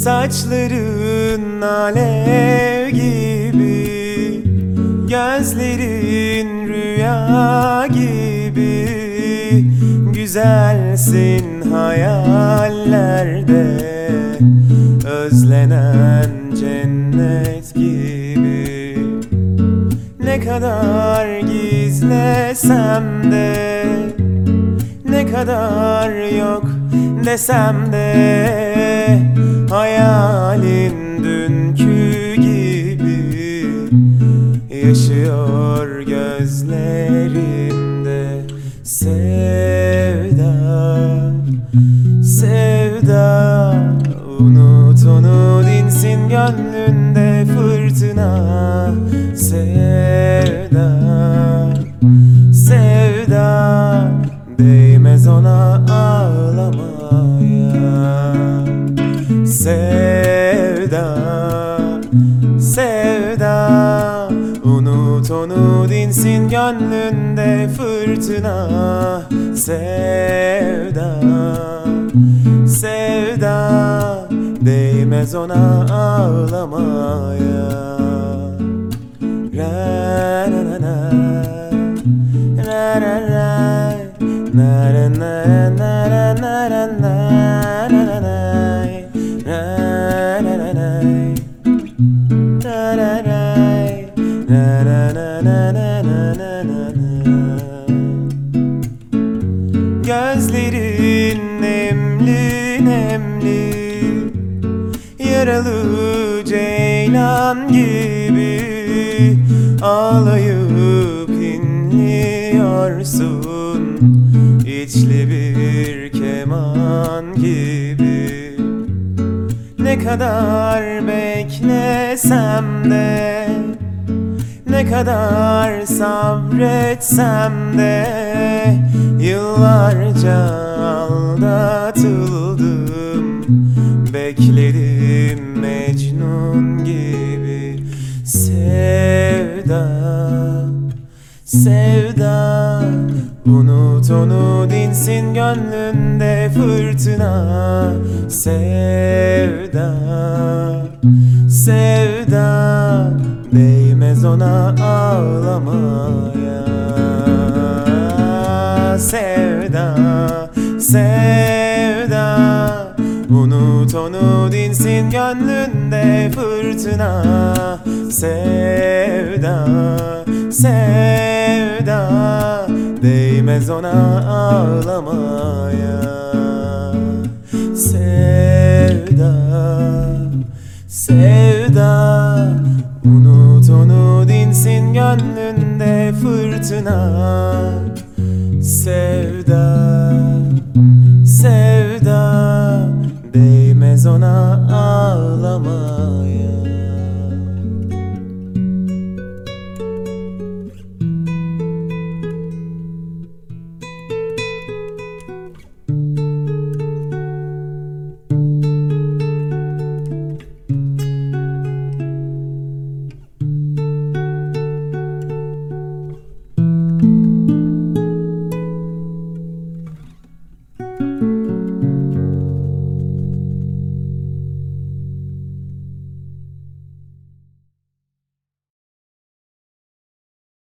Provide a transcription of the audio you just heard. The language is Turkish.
Saçların alev gibi, gözlerin rüya gibi. Güzelsin hayallerde, özlenen cennet gibi. Ne kadar gizlesem de, ne kadar yok desem de, hayalin dünkü gibi yaşıyor gözlerimde. Sevda, sevda, unut onu, dinsin gönlünde fırtına. Sevda, sevda, değmez ona ağlamaya. Sevda, sevda, unut onu, dinsin gönlünde fırtına. Sevda, sevda, değmez ona ağlamaya. Ra ra ra ra, ra ra ra, na ra na ra na ra na ra ra ra, ra ra ra ra, ra ra ra, ra ra ra ra ra ra ra. Gözlerin nemli nemli, yaralı ceylan gibi. Ağlayıp inliyorsun, içli bir keman gibi. Ne kadar beklesem de, ne kadar sabretsem de, yıllarca aldatıldım, bekledim Mecnun gibi. Sevda, sevda, unut onu, dinsin gönlünde fırtına. Sevda, sevda, değmez ona ağlamaya. Sevda, sevda, unut onu, dinsin gönlünde fırtına. Sevda, sevda, değmez ona ağlamaya. Sevda, sevda, unut onu, dinsin gönlünde fırtına. Sevda, sevda, değmez ona